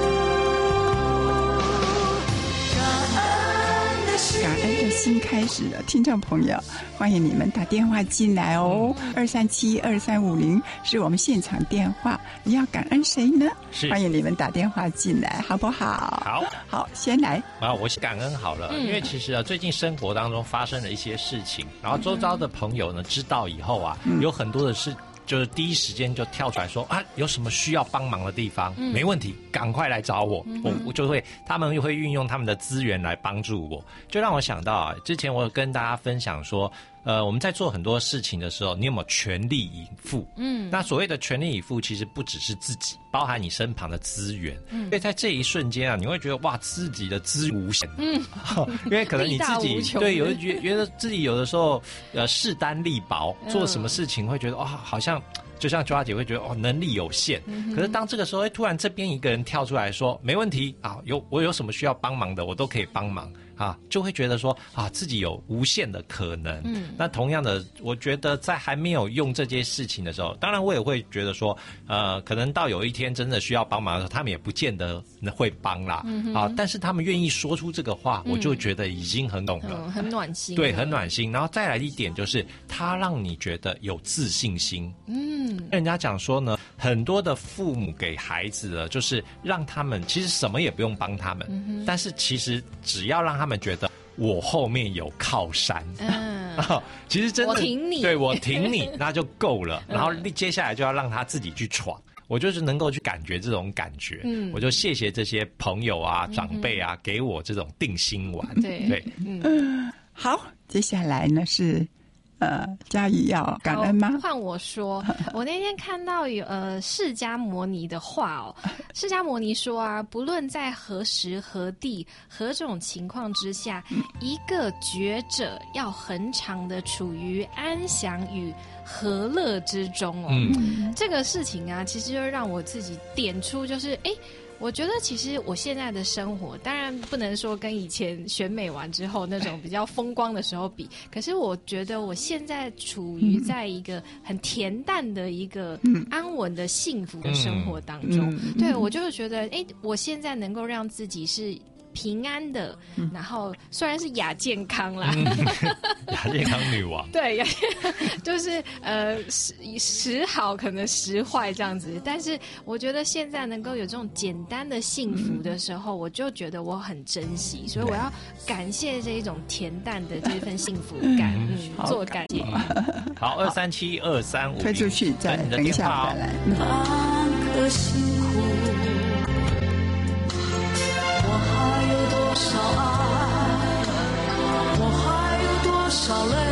感恩的心开始了，听众朋友，欢迎你们打电话进来哦，二三七二三五零是我们现场电话。你要感恩谁呢？欢迎你们打电话进来，好不好？
好，
好，先来
啊，我是感恩好了，嗯、因为其实啊，最近生活当中发生了一些事情，然后周遭的朋友呢知道以后啊，嗯、有很多的事。就是第一时间就跳出来说啊，有什么需要帮忙的地方，嗯、没问题，赶快来找我，嗯、我我就会，他们又会运用他们的资源来帮助我，就让我想到啊，之前我有跟大家分享说，呃，我们在做很多事情的时候，你有没有全力以赴？嗯，那所谓的全力以赴，其实不只是自己，包含你身旁的资源。嗯，所以在这一瞬间啊，你会觉得哇，自己的资源无限。嗯，因为可能你自己对有觉觉得自己有的时候呃势单力薄，做什么事情会觉得哇，好像。就像周阿姐会觉得哦能力有限，嗯、可是当这个时候，哎，突然这边一个人跳出来说没问题啊，有我有什么需要帮忙的，我都可以帮忙啊，就会觉得说啊自己有无限的可能。嗯，那同样的，我觉得在还没有用这件事情的时候，当然我也会觉得说，呃，可能到有一天真的需要帮忙的时候，他们也不见得会帮啦。嗯、啊，但是他们愿意说出这个话，嗯、我就觉得已经很懂了，
嗯、很暖心。
对，很暖心。然后再来一点就是，他让你觉得有自信心。嗯。人家讲说呢，很多的父母给孩子的就是让他们其实什么也不用帮他们，嗯、但是其实只要让他们觉得我后面有靠山，嗯，其实真的我
挺你，
对我挺你，那就够了。然后接下来就要让他自己去闯。我就是能够去感觉这种感觉，嗯，我就谢谢这些朋友啊、长辈啊，嗯、给我这种定心丸。
对
对，
嗯，好，接下来呢是。呃，嘉怡要感恩吗？
换我说，我那天看到有呃释迦牟尼的话哦，释迦牟尼说啊，不论在何时何地何种情况之下，嗯、一个觉者要恒常的处于安详与和乐之中哦。嗯、这个事情啊，其实就让我自己点出，就是哎。我觉得其实我现在的生活，当然不能说跟以前选美完之后那种比较风光的时候比，可是我觉得我现在处于在一个很恬淡的一个安稳的幸福的生活当中。嗯嗯、对，我就是觉得，哎，我现在能够让自己是平安的，嗯、然后虽然是亚健康啦，嗯、
亚健康女王，
对，就是呃时时好可能时坏这样子，但是我觉得现在能够有这种简单的幸福的时候，嗯、我就觉得我很珍惜，所以我要感谢这一种恬淡的这份幸福感，嗯，嗯做感谢。
嗯、好，二三七二三五，
推出去再等一下再来。
可辛苦。我还有多少爱，我还有多少泪，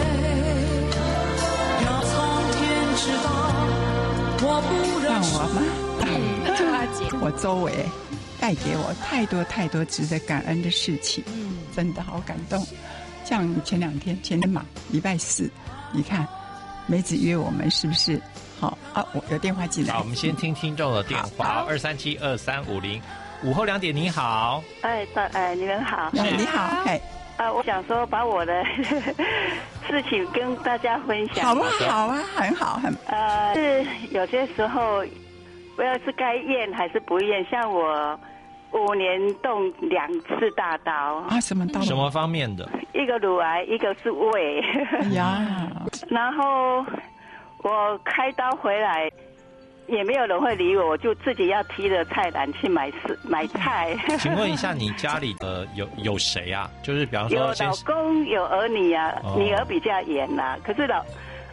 要苍天知道，我不认输。
让我吗？嗯，我周围带给我太多太多值得感恩的事情，嗯，真的好感动。像前两天前天嘛，礼拜四，你看梅子约我们是不是？好啊，我有电话进来。
好，我们先听听众的电话，二三七二三五零。午后两点，你好。
哎，大哎，你们好。
是你好，哎。
啊，我想说把我的事情跟大家分享。
好啊，好啊，很好，很。
呃，是有些时候，不要是该验还是不验，像我五年动两次大刀。
啊，什么刀？
什么方面的？
一个乳癌，一个是胃。
哎呀。
然后我开刀回来。也没有人会理我，我就自己要提着菜篮去买买菜。
请问一下，你家里的有有谁啊？就是比方说，
有老公，有儿女啊，哦、女儿比较严呐、啊。可是老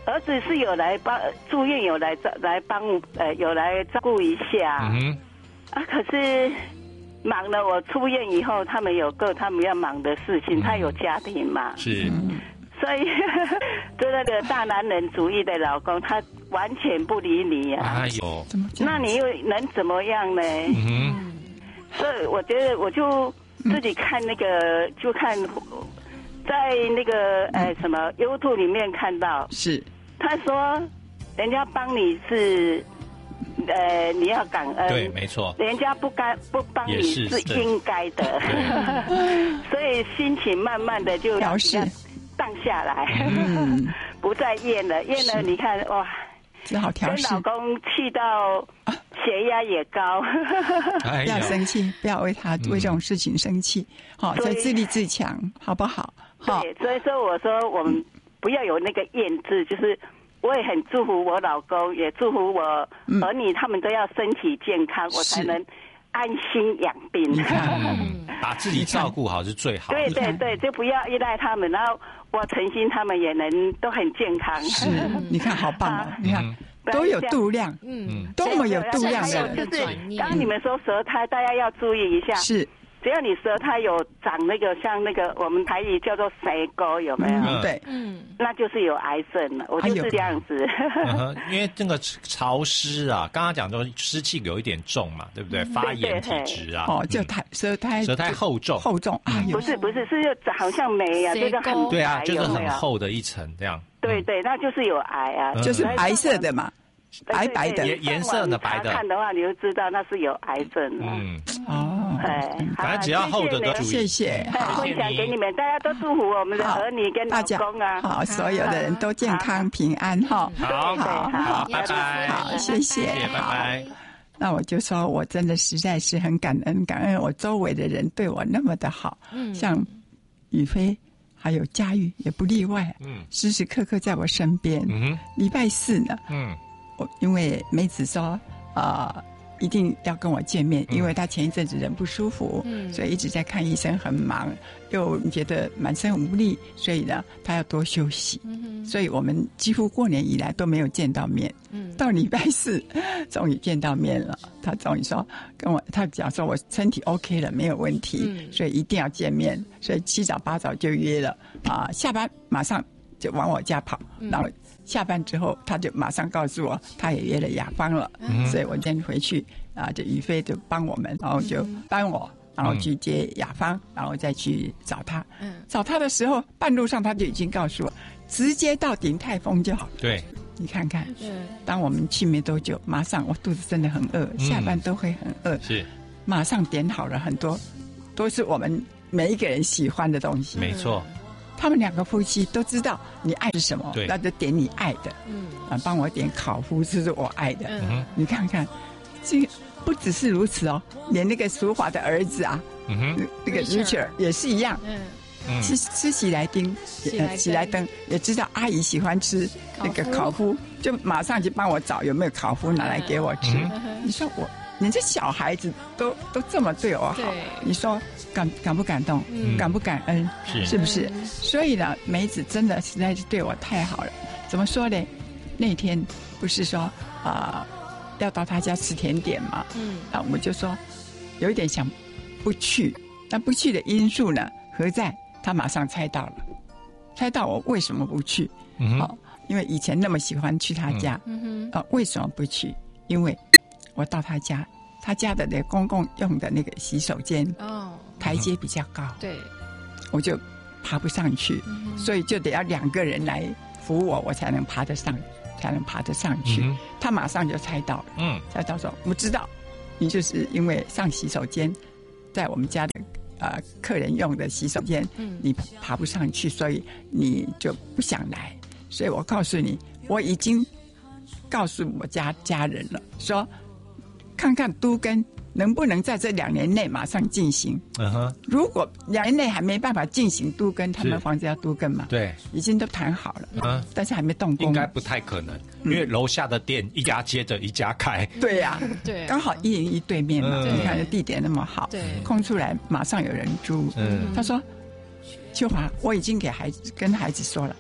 儿子是有来帮住院，有来来帮呃有来照顾一下。嗯啊，可是忙了，我出院以后，他们有个他们要忙的事情，嗯、他有家庭嘛。
是。
所以，对那个大男人主义的老公，他完全不理你啊！
哎呦，
那你又能怎么样呢？嗯，所以我觉得我就自己看那个，嗯、就看在那个呃什么 YouTube 里面看到，
是
他说人家帮你是。呃，你要感恩，
对，没错，
人家不该不帮你是应该的，所以心情慢慢的就
调试。
荡下来，嗯、不再厌了，厌了，你看哇，
只好调试。
跟老公气到血压也高，
哎、不要生气，不要为他为这种事情生气，好、嗯，所以自立自强，好不好？好，
对，所以说我说我们不要有那个厌字，就是我也很祝福我老公，也祝福我儿女，他们都要身体健康，我才能安心养病。
嗯，把自己照顾好是最好的。
对对对，就不要依赖他们，然后我诚心他们也能都很健康。
是，你看好棒哦！你看都有度量，嗯，多么有度量的人。
就是刚刚你们说舌苔，大家要注意一下。
是。
只要你舌苔有长那个像那个我们台语叫做舌沟，有没有？
嗯、对，嗯，
那就是有癌症了。我就是这样子。
嗯、因为这个潮湿啊，刚刚讲说湿气有一点重嘛，对不对？发炎体质啊，
哦，就苔舌苔
舌苔厚重
厚重啊，
不是不是是好像霉啊，就是很
对啊，就是很厚的一层这样。
对对，那就是有癌啊，
嗯、就是白色的嘛。白白的
颜颜色呢，白的。
看的话，你就知道那是有癌症了。嗯，
哦，
哎，
反正只要厚的都注意。
谢谢，
分享给你们，大家都祝福我们的儿女跟老公啊，
好，所有的人都健康平安哈。
好，
好，
好，拜拜，
好，谢谢，
拜拜。
那我就说我真的实在是很感恩，感恩我周围的人对我那么的好，嗯，像宇飞还有佳玉也不例外，嗯，时时刻刻在我身边。嗯，礼拜四呢，嗯。我因为梅子说，啊、呃，一定要跟我见面，因为他前一阵子人不舒服，嗯，所以一直在看医生，很忙，又觉得满身无力，所以呢，他要多休息。嗯，所以我们几乎过年以来都没有见到面。嗯，到礼拜四终于见到面了，他终于说跟我，他讲说我身体 OK 了，没有问题，嗯，所以一定要见面，所以七早八早就约了啊、呃，下班马上就往我家跑，然后。下班之后，他就马上告诉我，他也约了雅芳了，嗯、所以我今天回去啊，就宇飞就帮我们，然后就帮我，然后去接雅芳，然后再去找他。嗯，找他的时候，半路上他就已经告诉我，直接到鼎泰丰就好。
对，
你看看，当我们去没多久，马上我肚子真的很饿，嗯、下班都会很饿，
是，
马上点好了很多，都是我们每一个人喜欢的东西。
没错。
他们两个夫妻都知道你爱是什么，那就点你爱的，嗯，啊，帮我点烤麸，这是我爱的，嗯，你看看，这个不只是如此哦，连那个淑华的儿子啊，嗯哼，那个 Richard 也是一样，嗯，吃吃喜来丁，呃，喜来登也知道阿姨喜欢吃那个烤麸，就马上就帮我找有没有烤麸拿来给我吃。你说我，你这小孩子都都这么对我好，你说。感感不感动？嗯、感不感恩？是是不是？所以呢，梅子真的实在是对我太好了。怎么说呢？那天不是说啊、呃、要到他家吃甜点嘛？嗯，啊，我就说有一点想不去，但不去的因素呢，何在？他马上猜到了，猜到我为什么不去？嗯、哦，因为以前那么喜欢去他家，嗯哼，啊、呃，为什么不去？因为我到他家。他家的那公共用的那个洗手间，哦，台阶比较高，对，我就爬不上去，嗯、所以就得要两个人来扶我，我才能爬得上，才能爬得上去。嗯、他马上就猜到了，嗯，猜到说我知道，你就是因为上洗手间，在我们家的呃客人用的洗手间，嗯，你爬不上去，所以你就不想来。所以我告诉你，我已经告诉我家家人了，说。看看都更能不能在这两年内马上进行。嗯哼，如果两年内还没办法进行都更，他们房子要都更嘛？对，已经都谈好了，嗯，但是还没动工，
应该不太可能，因为楼下的店一家接着一家开。
对呀、啊，对，刚好一零一对面嘛，嗯、你看这地点那么好，对，空出来马上有人租。嗯，他说：“秋华，我已经给孩子跟孩子说了，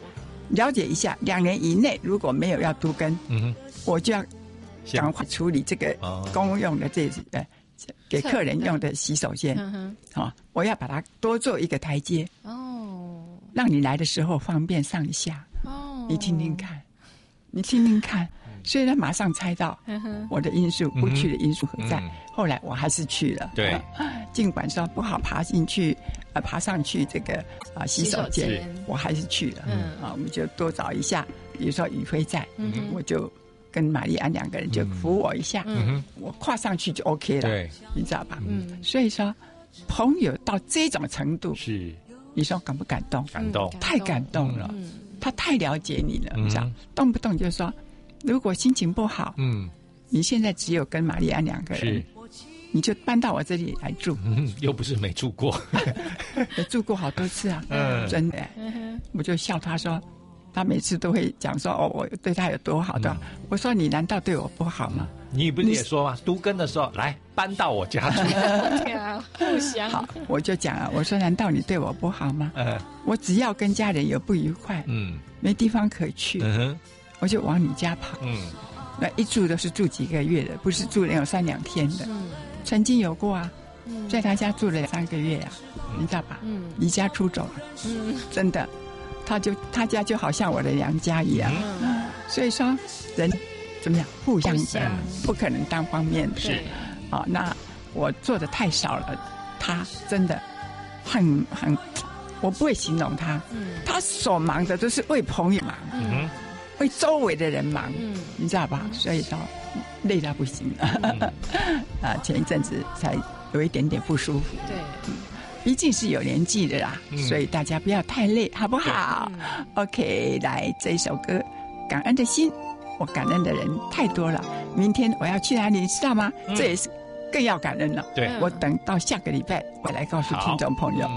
了解一下，两年以内如果没有要都更，嗯哼，我就要赶快处理这个公用的这呃给客人用的洗手间，嗯哼，哦，我要把它多做一个台阶，哦，让你来的时候方便上下，哦，你听听看，你听听看。虽然马上猜到我的因素，不去的因素何在？嗯、后来我还是去了。
对，
尽管说不好爬进去，呃，爬上去这个啊、呃、洗手间，我还是去了。嗯啊，我们就多找一下，比如说宇飞在，嗯、我就跟玛丽安两个人就扶我一下，嗯、我跨上去就 OK 了。对，你知道吧？嗯，所以说朋友到这种程度，
是
你说感不感动？
感动，
太感动了。嗯、他太了解你了，你知道，动不动就说。如果心情不好，嗯，你现在只有跟玛丽安两个人，你就搬到我这里来住，
嗯，又不是没住过，
我住过好多次啊，嗯，真的，嗯、我就笑他说，他每次都会讲说，哦，我对他有多好的，嗯、我说你难道对我不好吗？
你不是也说吗？都更的时候来搬到我家住，
对啊，互相
好，我就讲啊，我说难道你对我不好吗？嗯，我只要跟家人有不愉快，嗯，没地方可去，嗯哼。我就往你家跑，嗯，那一住都是住几个月的，不是住那种三两天的，嗯，曾经有过啊，嗯、在他家住了三个月啊，嗯、你知道吧？嗯，离家出走了，嗯，真的，他就他家就好像我的娘家一样，嗯，所以说人怎么样，互相的，不可能单方面的，
是，
啊、哦，那我做的太少了，他真的很很，我不会形容他，嗯，他所忙的都是为朋友忙，嗯。为周围的人忙，嗯，你知道吧？所以说累到不行了，嗯、啊，前一阵子才有一点点不舒服。
对，
嗯，毕竟是有年纪的啦，嗯、所以大家不要太累，好不好、嗯、？OK， 来这一首歌《感恩的心》，我感恩的人太多了。明天我要去哪里，你知道吗？嗯、这也是更要感恩了。
对，
我等到下个礼拜我来告诉听众朋友。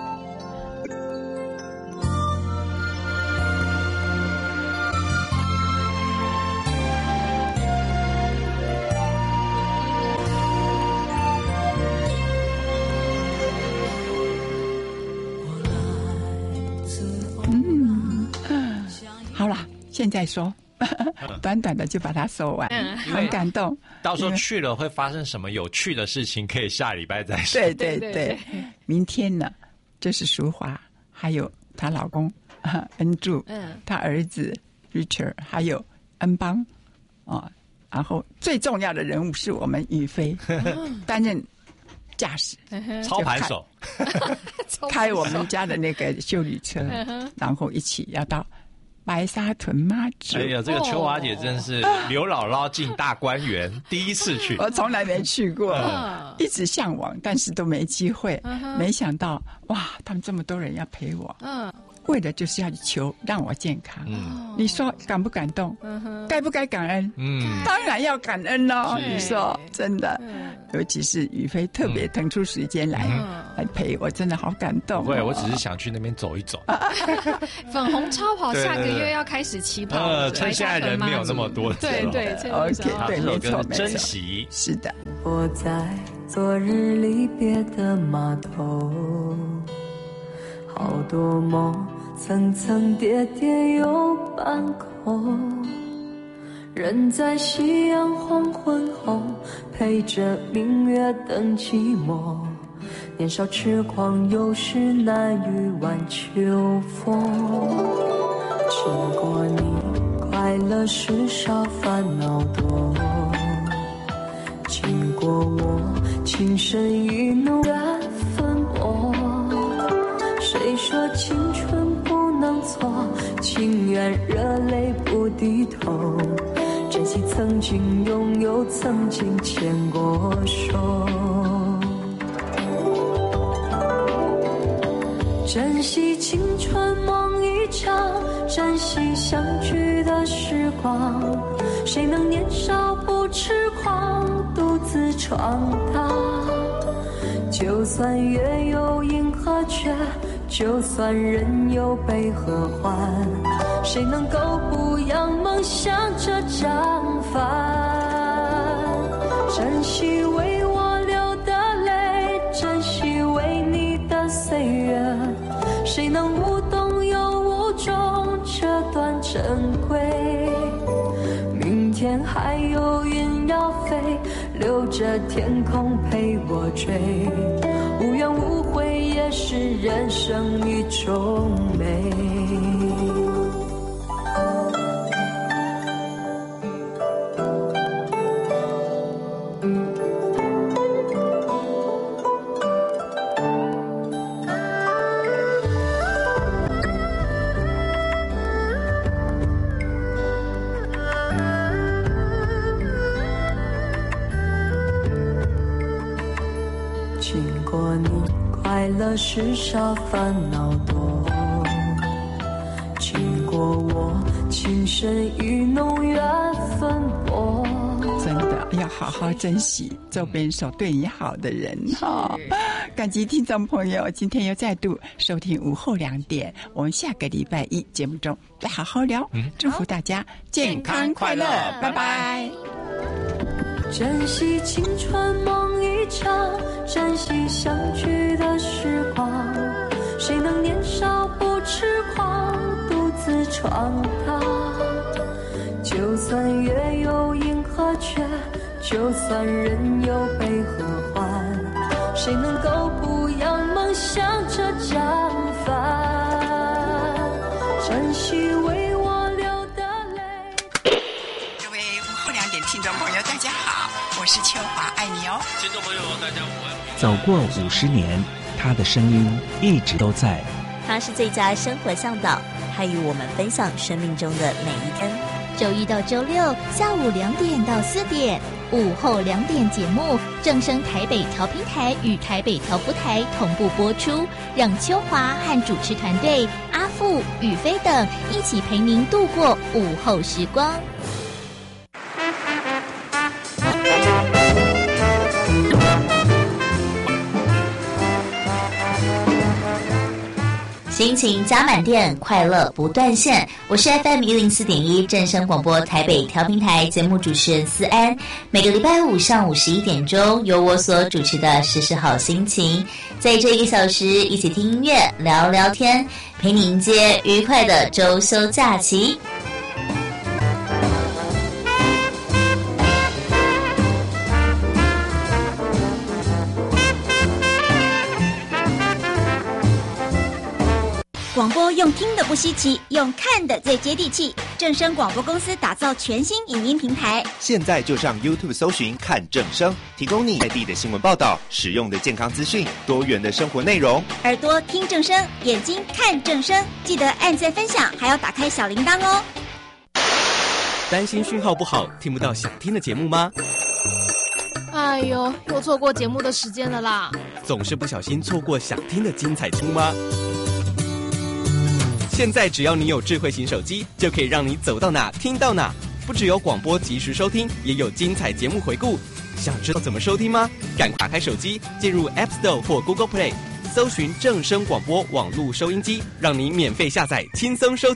现在说，短短的就把它说完，嗯、很感动。
到时候去了会发生什么有趣的事情，可以下礼拜再说。
对对 对, 对，明天呢，这是淑华，还有她老公恩柱，嗯，她儿子 Richard， 还有恩邦，哦，然后最重要的人物是我们宇飞，担任驾驶，
操盘手，
开我们家的那个休旅车，然后一起要到白沙屯妈祖。
哎呀，这个秋华姐真是刘姥姥进大观园，第一次去，
我从来没去过，嗯、一直向往，但是都没机会。嗯、没想到，哇，他们这么多人要陪我，嗯，为的就是要求让我健康。嗯，你说感不感动？嗯、该不该感恩？嗯，当然要感恩喽。你说真的，嗯、尤其是宇飞特别腾出时间来、嗯、来陪我，真的好感动、哦。
不会，我只是想去那边走一走。
粉红超跑下个月要开始起跑，
呃，趁现在人没有那么多。
对对对
，OK， 对，没错，
珍惜，
是的。
我在昨日离别的码头，好多梦层层叠叠又半空，人在夕阳黄昏后，陪着明月等寂寞。年少痴狂，有时难御晚秋风。经过你，快乐时少，烦恼多。经过我，情深意浓然分拨。谁说青春不能错？情愿热泪不低头。珍惜曾经拥有，曾经牵过手。珍惜青春梦一场，珍惜相聚的时光。谁能年少不痴狂，独自闯荡？就算月有阴和缺，就算人有悲和欢，谁能够不扬梦想这张帆？珍惜为我流的泪，珍惜为你的岁月，谁能无动又无衷这着天空陪我追，无怨无悔也是人生一种美。世上烦恼多，经过我情深意浓缘分薄。
真的要好好珍惜周边所对你好的人哈。感激听众朋友，今天又再度收听午后两点，我们下个礼拜一节目中再好好聊。嗯，祝福大家健康快乐，拜拜。
珍惜青春梦一场，珍惜相聚的时光。谁能年少不痴狂，独自闯荡？就算月有阴和缺，就算人有悲和欢，谁能够不扬梦想着将帆？珍惜为我流的泪。
各位午后两点听众朋友，大家好，我是秋华，爱你哦。
听众朋友，大家午安。
走过五十年，他的声音一直都在。
他是最佳生活向导，他与我们分享生命中的每一天。
周一到周六下午两点到四点，午后两点节目正声台北调频台与台北调布台同步播出，让秋华和主持团队阿富、宇飞等一起陪您度过午后时光。
心情加满电，快乐不断线。我是 F M 一零四点一正声广播台北调频台节目主持人思安。每个礼拜五上午十一点钟，由我所主持的时时好心情，在这一个小时一起听音乐、聊聊天，陪你迎接愉快的周休假期。
广播用听的不稀奇，用看的最接地气。正声广播公司打造全新影音平台，
现在就上 YouTube 搜寻看正声，提供你在地的新闻报道、实用的健康资讯、多元的生活内容。
耳朵听正声，眼睛看正声，记得按赞分享，还要打开小铃铛哦。
担心讯号不好，听不到想听的节目吗？
哎呦，又错过节目的时间了啦！
总是不小心错过想听的精彩节目吗？现在只要你有智慧型手机，就可以让你走到哪听到哪。不只有广播及时收听，也有精彩节目回顾。想知道怎么收听吗？赶快打开手机，进入 App Store 或 Google Play， 搜寻正声广播网络收音机，让你免费下载，轻松收听。